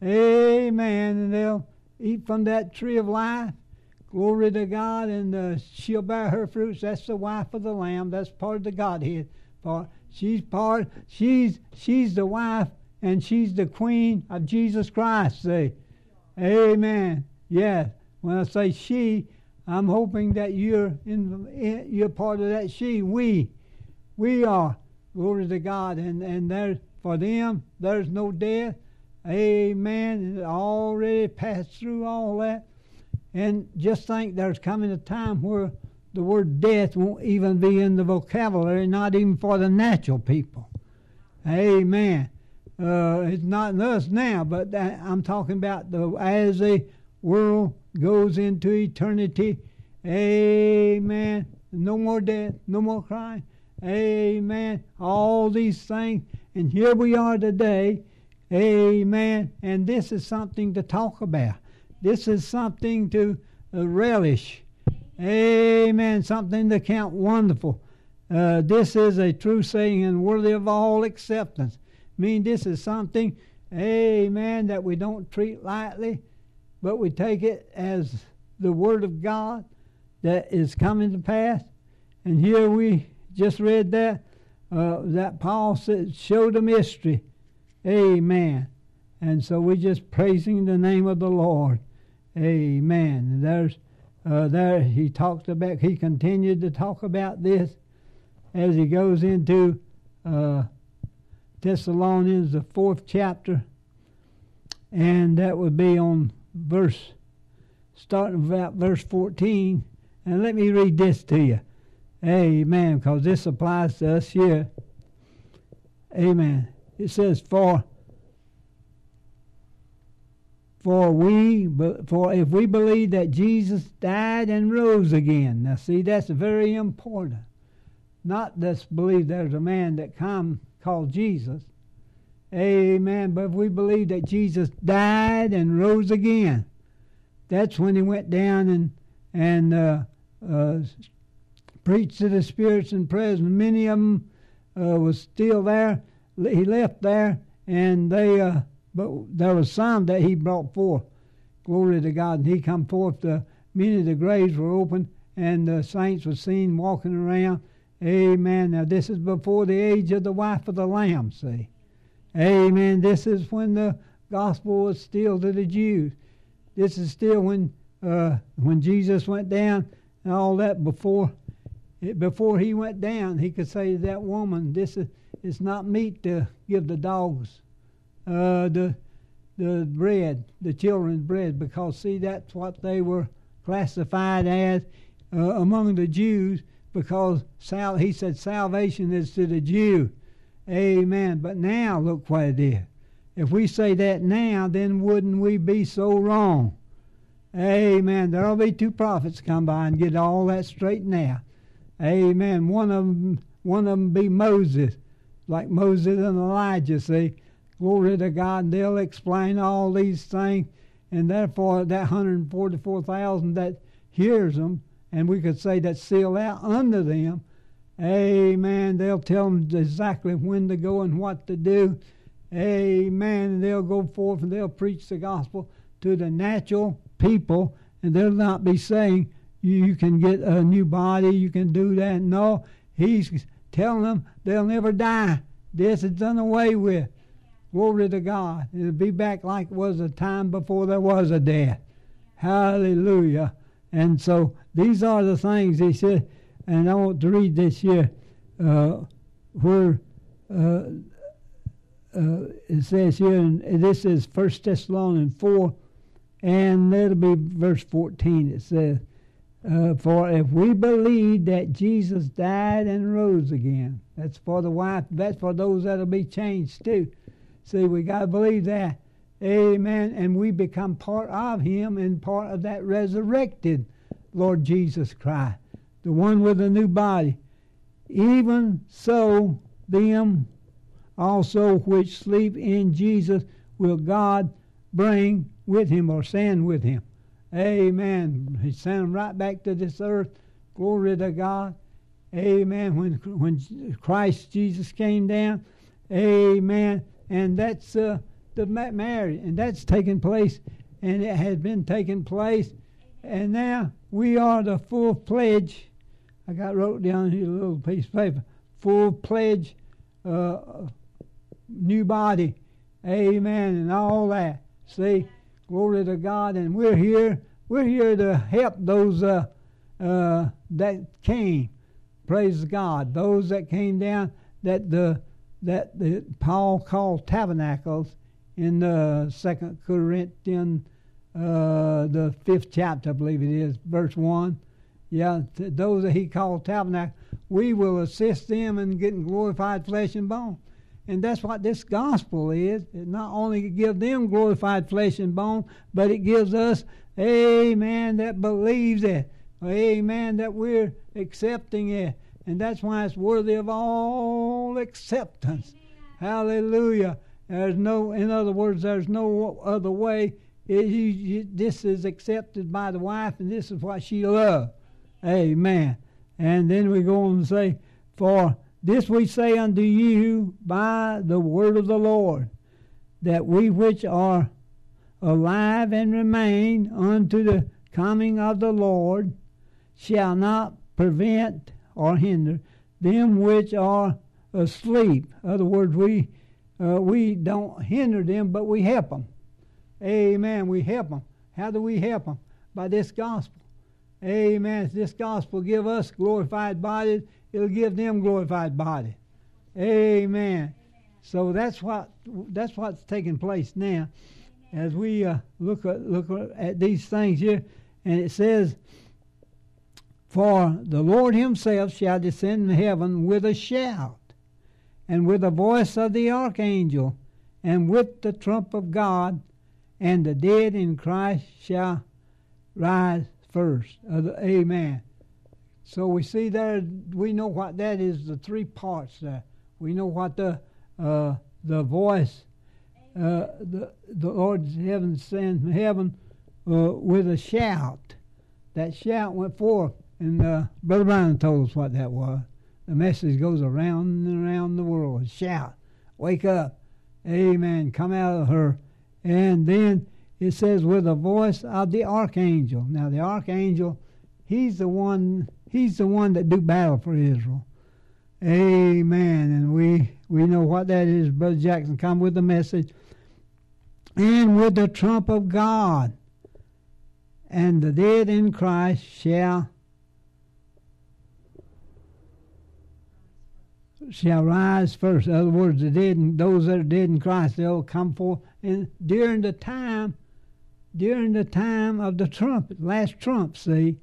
Amen. And they'll eat from that tree of life. Glory to God. And uh, she'll bear her fruits. That's the wife of the Lamb. That's part of the Godhead. Part. She's part. She's she's the wife and she's the queen of Jesus Christ. See. Amen. Yes. When I say she, I'm hoping that you're in, in you're part of that she. We, we are. Glory to God. And and there's for them there's no death. Amen. It already passed through all that. And just think there's coming a time where the word death won't even be in the vocabulary, not even for the natural people. Amen. Uh, it's not in us now, but that, I'm talking about the as the world goes into eternity. Amen. No more death, no more crying. Amen. All these things. And here we are today. Amen. And this is something to talk about. This is something to uh, relish. Amen. Something to count wonderful. Uh, this is a true saying and worthy of all acceptance. I mean, this is something, amen, that we don't treat lightly, but we take it as the Word of God that is coming to pass. And here we just read that, uh, that Paul said, showed a mystery. Amen. And so we're just praising the name of the Lord. Amen. And there's, uh, there he talked about, he continued to talk about this as he goes into uh, Thessalonians, the fourth chapter, and that would be on verse, starting about verse fourteen. And let me read this to you. Amen, because this applies to us here. Amen. It says, for For we, for if we believe that Jesus died and rose again. Now see, that's very important. not just believe there's a man that come called Jesus. Amen. But if we believe that Jesus died and rose again, that's when he went down and and uh, uh, preached to the spirits in prison. Many of them uh, was still there. He left there, and they uh, but there was some that he brought forth. Glory to God. And he come forth. The, many of the graves were open, and the saints were seen walking around. Amen. Now this is before the age of the wife of the Lamb, see. Amen. This is when the gospel was still to the Jews. This is still when uh, when Jesus went down and all that. Before before he went down, he could say to that woman, "This is it's not meat to give the dogs uh, the the bread, the children's bread," because see, that's what they were classified as uh, among the Jews. Because sal- he said salvation is to the Jew. Amen. But now look what it is. If we say that now, then wouldn't we be so wrong? Amen. There'll be two prophets come by and get all that straightened out. Amen. One of them, one of them be Moses, like Moses and Elijah, see. Glory to God. And they'll explain all these things. And therefore, that one hundred forty-four thousand that hears them, and we could say that's sealed out under them, amen, they'll tell them exactly when to go and what to do. Amen. And they'll go forth and they'll preach the gospel to the natural people, and they'll not be saying, you, you can get a new body, you can do that. No, he's telling them they'll never die. This is done away with. Glory to God. It'll be back like it was a time before there was a death. Hallelujah. And so these are the things he said, and I want to read this here, uh, where uh, uh, it says here, and this is First Thessalonians four, and that'll be verse fourteen. It says, uh, "For if we believe that Jesus died and rose again," that's for the wife, that's for those that'll be changed too. See, we got to believe that. Amen. And we become part of him and part of that resurrected Lord Jesus Christ, the one with a new body. "Even so, them also which sleep in Jesus will God bring with him," or send with him. Amen. He sent them right back to this earth. Glory to God. Amen. When, when Christ Jesus came down. Amen. And that's uh, the marriage, and that's taken place, and it has been taking place, and now we are the full pledge. I got wrote down here a little piece of paper. Full pledge, uh, new body, amen, and all that. See, glory to God, and we're here. We're here to help those uh, uh, that came. Praise God. Those that came down that the that the Paul called tabernacles in the Second Corinthians, uh, the fifth chapter, I believe it is, verse one. Yeah, to those that he called tabernacle, we will assist them in getting glorified flesh and bone. And that's what this gospel is. It not only gives them glorified flesh and bone, but it gives us, amen, that believes it. Amen, that we're accepting it. And that's why it's worthy of all acceptance. Hallelujah. There's no, in other words, there's no other way. It, you, you, this is accepted by the wife, and this is what she loves. Amen. And then we go on and say, "For this we say unto you by the word of the Lord, that we which are alive and remain unto the coming of the Lord shall not prevent or hinder them which are asleep." In other words, we uh, we don't hinder them, but we help them. Amen. We help them. How do we help them? By this gospel. Amen. If this gospel give us glorified bodies, it'll give them glorified bodies. Amen. So that's what that's what's taking place now, as we uh, look at look at these things here, and it says, "For the Lord himself shall descend from heaven with a shout, and with the voice of the archangel, and with the trump of God, and the dead in Christ shall rise first." Uh, amen. So we see there, we know what that is, the three parts there. We know what the uh, the voice, uh, the the Lord heaven sent from heaven uh, with a shout. That shout went forth, and uh, Brother Brian told us what that was. The message goes around and around the world. Shout, wake up, amen, come out of her. And then it says with the voice of the archangel. Now the archangel, he's the one, he's the one that do battle for Israel. Amen. And we we know what that is. Brother Jackson come with the message. And with the trump of God, and the dead in Christ shall shall rise first. In other words, the dead, and those that are dead in Christ, they'll come forth. And during the time, during the time of the trumpet, last trump, see,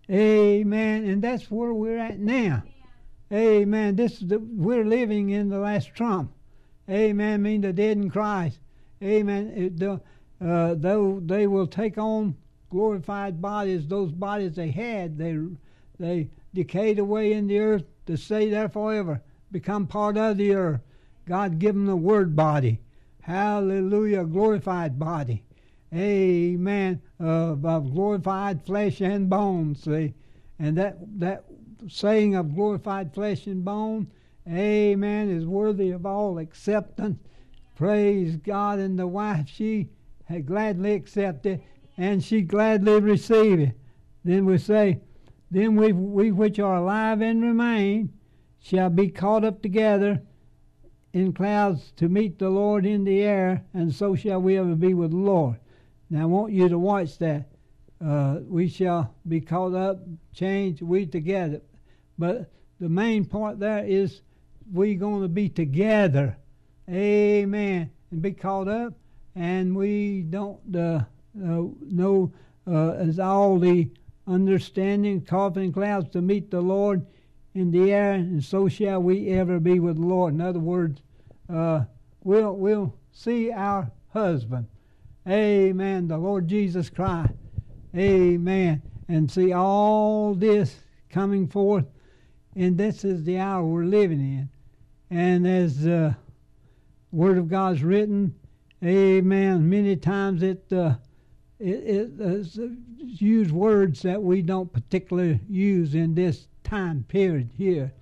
amen. And that's where we're at now. Amen. This is the, we're living in the last trump. Amen. Mean the dead in Christ. Amen. It, the, uh, though they will take on glorified bodies, those bodies they had, they they decayed away in the earth to stay there forever, become part of the earth. God give them the word body. Hallelujah, glorified body. Amen. Of, of glorified flesh and bone, see. And that that saying of glorified flesh and bone, amen, is worthy of all acceptance. Praise God. And the wife, she had gladly accepted, and she gladly received it. Then we say, then we, we which are alive and remain shall be caught up together in clouds to meet the Lord in the air, and so shall we ever be with the Lord. Now I want you to watch that. Uh, we shall be caught up, changed, we together. But the main part there is we going to be together. Amen. And be caught up, and we don't uh, uh, know uh, as all the understanding, coughing clouds to meet the Lord in the air, and so shall we ever be with the Lord. In other words, uh, we'll we'll see our husband. Amen. The Lord Jesus Christ. Amen. And see all this coming forth. And this is the hour we're living in. And as the Word of God's written, amen, many times it, uh, it, it uh, use words that we don't particularly use in this time period here.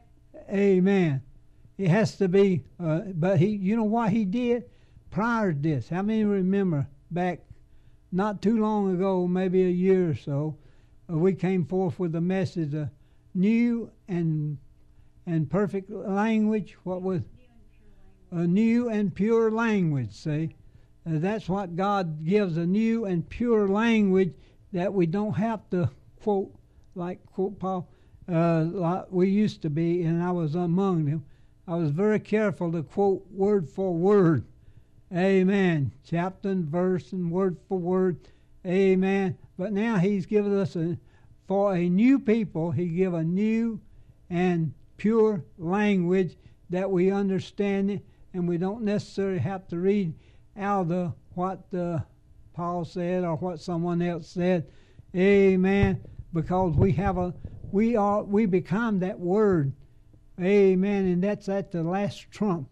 Amen. It has to be, uh, but he, you know what he did prior to this? How many remember back not too long ago, maybe a year or so, uh, we came forth with a message of new and and perfect language. What was a new and pure language? See, uh, that's what God gives, a new and pure language that we don't have to quote like quote Paul. Uh, like we used to be, and I was among them. I was very careful to quote word for word. Amen. Chapter and verse and word for word. Amen. But now he's given us a, for a new people, he give a new and pure language that we understand it, and we don't necessarily have to read out of the, what the, Paul said or what someone else said. Amen. Because we have a, we are, we become that word. Amen. And that's at the last trump.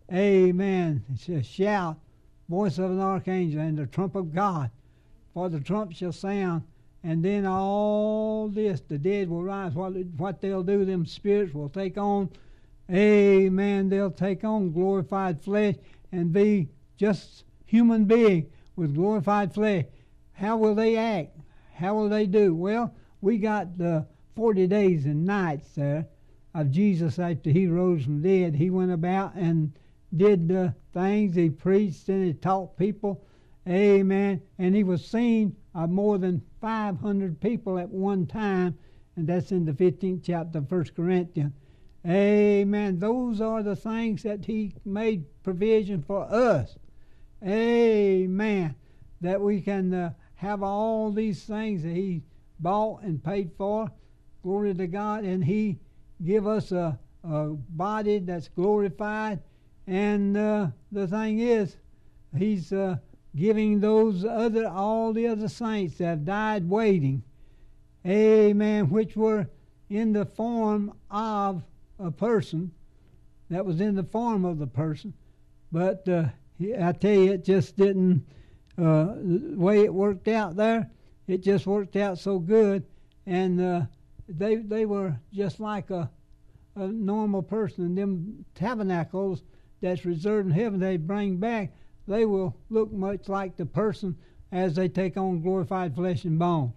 Amen. It's a shout, voice of an archangel, and the trump of God. For the trump shall sound, and then all this, the dead will rise. What, what they'll do, them spirits will take on, amen, they'll take on glorified flesh and be just human being with glorified flesh. How will they act? How will they do? Well, we got the forty days and nights there of Jesus after he rose from the dead. He went about and did the things. He preached and he taught people. Amen. And he was seen of more than five hundred people at one time. And that's in the fifteenth chapter of First Corinthians. Amen. Those are the things that he made provision for us. Amen. That we can uh, have all these things that he bought and paid for. Glory to God. And he give us a, a body that's glorified. And uh, the thing is, he's uh, giving those other, all the other saints that have died waiting, amen, which were in the form of a person, that was in the form of the person, but uh, I tell you, it just didn't, uh, the way it worked out there, it just worked out so good, and uh, they they were just like a, a normal person. And them tabernacles that's reserved in heaven they bring back, they will look much like the person as they take on glorified flesh and bone.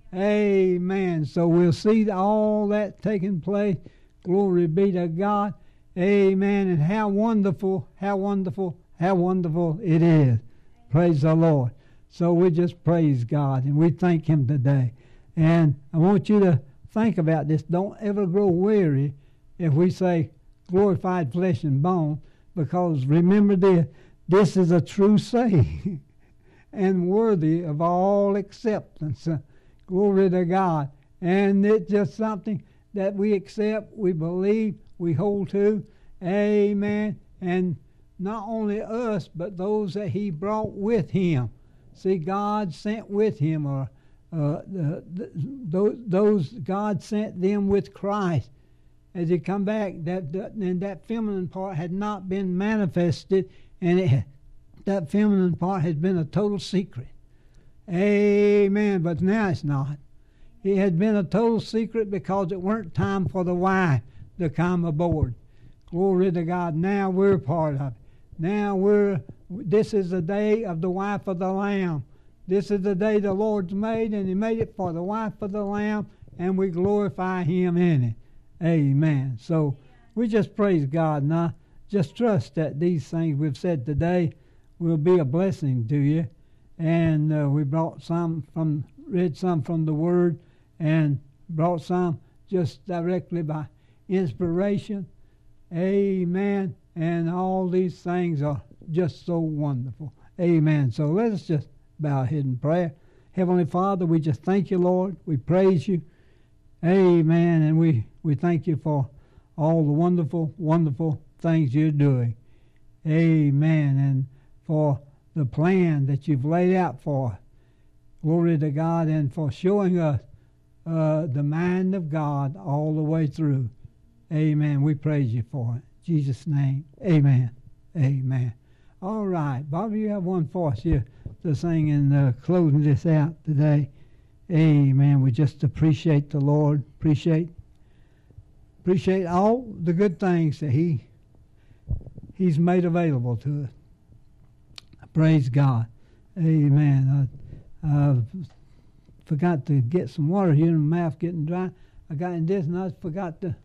Amen. So we'll see all that taking place. Glory be to God. Amen. And how wonderful, how wonderful, how wonderful it is. Praise the Lord. So we just praise God and we thank Him today. And I want you to think about this. Don't ever grow weary if we say glorified flesh and bone, because remember this, this is a true saying and worthy of all acceptance. Uh, glory to God. And it's just something that we accept, we believe, we hold to. Amen. And not only us, but those that He brought with Him. See, God sent with Him, or uh, the, the, those, those God sent them with Christ. As He come back, that, that and that feminine part had not been manifested, and it, that feminine part has been a total secret. Amen. But now it's not. It had been a total secret because it weren't time for the wife to come aboard. Glory to God. Now we're part of it. Now we're, this is the day of the wife of the Lamb. This is the day the Lord's made, and He made it for the wife of the Lamb, and we glorify Him in it. Amen. So we just praise God. Now just trust that these things we've said today will be a blessing to you. And uh, we brought some from, read some from the Word, and brought some just directly by inspiration. Amen. And all these things are just so wonderful. Amen. So let us just bow our head in prayer. Heavenly Father, we just thank You, Lord. We praise You. Amen. And we, we thank You for all the wonderful, wonderful things You're doing. Amen. And for the plan that You've laid out for us. Glory to God, and for showing us uh, the mind of God all the way through. Amen. We praise You for it. In Jesus' name, amen. Amen. All right. Bobby, you have one for us here to sing in uh, closing this out today. Amen. We just appreciate the Lord. Appreciate appreciate all the good things that He He's made available to us. Praise God. Amen. I, I forgot to get some water here in my mouth getting dry. I got in this and I forgot to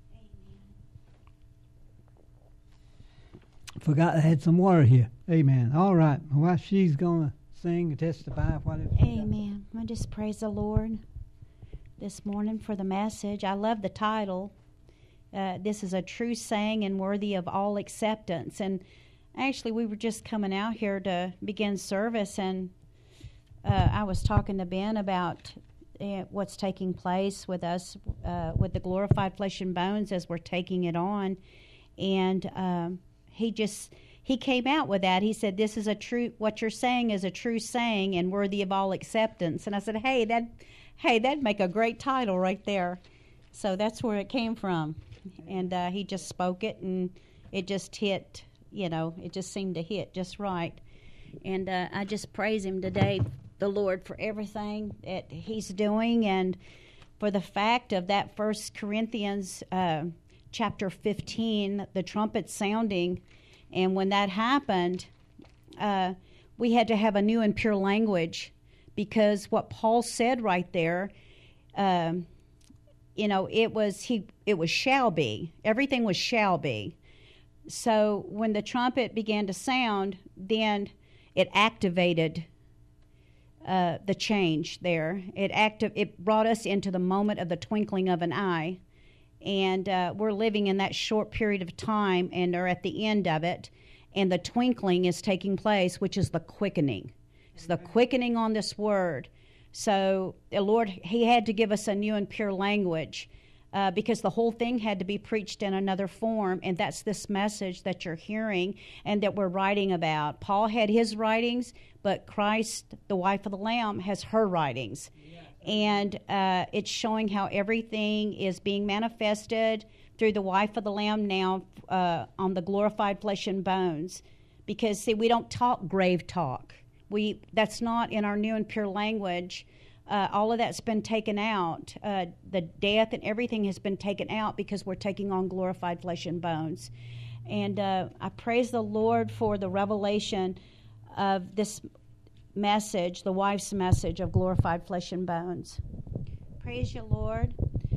Forgot I had some water here. Amen. All right. Well, she's going to sing and testify. Whatever. Amen. I just praise the Lord this morning for the message. I love the title. Uh, this is a true saying and worthy of all acceptance. And actually, we were just coming out here to begin service, and uh, I was talking to Ben about uh, what's taking place with us, uh, with the glorified flesh and bones as we're taking it on. And um, he just, he came out with that. He said, this is a true, what you're saying is a true saying and worthy of all acceptance. And I said, hey, that, hey, that'd make a great title right there. So that's where it came from. And uh, he just spoke it, and it just hit, you know, it just seemed to hit just right. And uh, I just praise Him today, the Lord, for everything that He's doing, and for the fact of that First Corinthians uh, chapter fifteen, the trumpet sounding. And when that happened, uh, we had to have a new and pure language, because what Paul said right there, um, you know, it was he. It was shall be. Everything was shall be. So when the trumpet began to sound, then it activated uh, the change there. It active. It brought us into the moment of the twinkling of an eye, and uh, we're living in that short period of time, and are at the end of it, and the twinkling is taking place, which is the quickening. It's the quickening on this word. So the Lord, He had to give us a new and pure language, uh, because the whole thing had to be preached in another form, and that's this message that you're hearing and that we're writing about. Paul had his writings, but Christ, the wife of the Lamb, has her writings. Yeah. And uh, it's showing how everything is being manifested through the wife of the Lamb now uh, on the glorified flesh and bones. Because, see, we don't talk grave talk. We That's not in our new and pure language. Uh, all of that's been taken out. Uh, the death and everything has been taken out because we're taking on glorified flesh and bones. And uh, I praise the Lord for the revelation of this message, the wife's message of glorified flesh and bones. Praise you, Lord.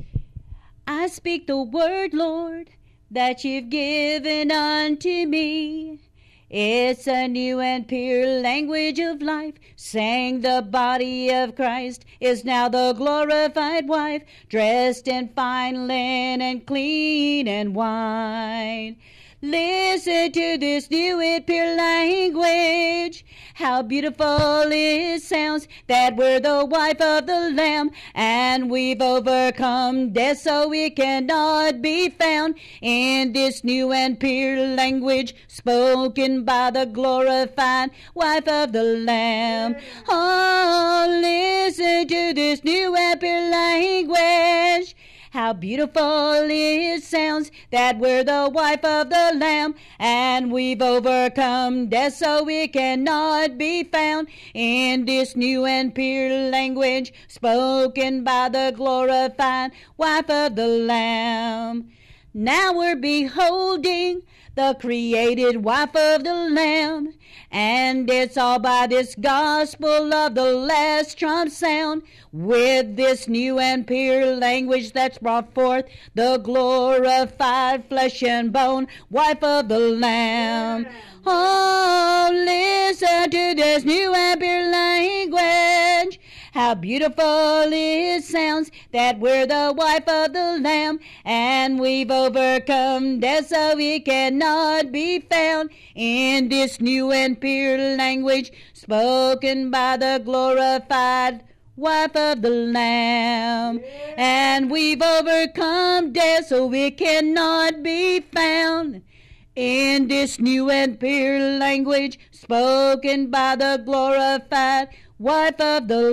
I speak the word, Lord, that you've given unto me. It's a new and pure language of life, saying the body of Christ is now the glorified wife, dressed in fine linen, clean and white. Listen to this new and pure language. How beautiful it sounds that we're the wife of the Lamb, and we've overcome death so we cannot be found. In this new and pure language spoken by the glorified wife of the Lamb. Oh, listen to this new and pure language. How beautiful it sounds that we're the wife of the Lamb, and we've overcome death so we cannot be found. In this new and pure language spoken by the glorified wife of the Lamb. Now we're beholding the created wife of the Lamb, and it's all by this gospel of the last trump sound. With this new and pure language that's brought forth the glorified flesh and bone wife of the Lamb. Oh, listen to this new and pure language. How beautiful it sounds that we're the wife of the Lamb, and we've overcome death so we cannot be found. In this new and pure language spoken by the glorified wife of the Lamb, and we've overcome death so we cannot be found. In this new and pure language spoken by the glorified wife of the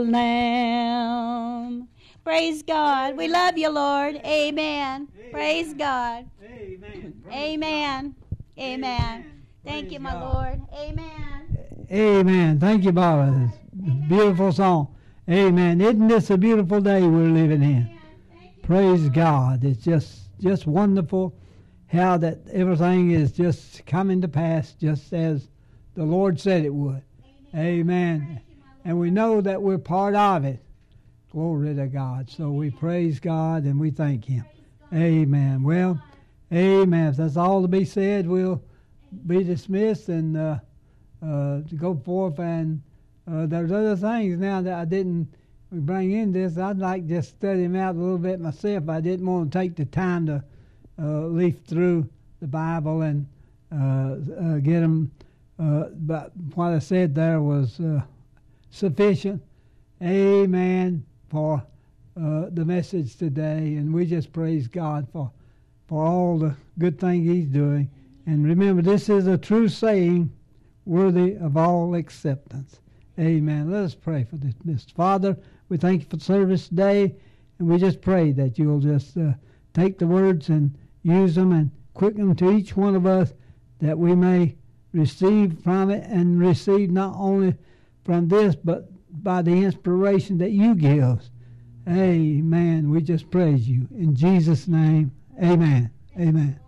Lamb. Praise God. We love you, Lord. Amen. Amen. Praise God. Amen. Praise Amen. God. Amen. Amen. Thank Praise you, my God. Lord. Amen. Amen. Thank you, Barbara. Beautiful song. Amen. Isn't this a beautiful day we're living in? Praise God. It's just just wonderful how that everything is just coming to pass just as the Lord said it would. Amen. And we know that we're part of it. Glory to God. So we praise God and we thank Him. Amen. Well, amen. If that's all to be said, we'll be dismissed and uh, uh, to go forth. And uh, there's other things now that I didn't bring in this. I'd like to just study them out a little bit myself. I didn't want to take the time to uh, leaf through the Bible and uh, uh, get them. Uh, but what I said there was uh, sufficient. Amen. For uh, the message today, and we just praise God for for all the good things He's doing. And remember, this is a true saying, worthy of all acceptance. Amen. Let us pray for this, Mister Father. We thank you for service today, and we just pray that you'll just uh, take the words and use them and quicken them to each one of us, that we may receive from it and receive not only from this, but by the inspiration that you give. Amen. We just praise you. In Jesus' name, amen. Amen.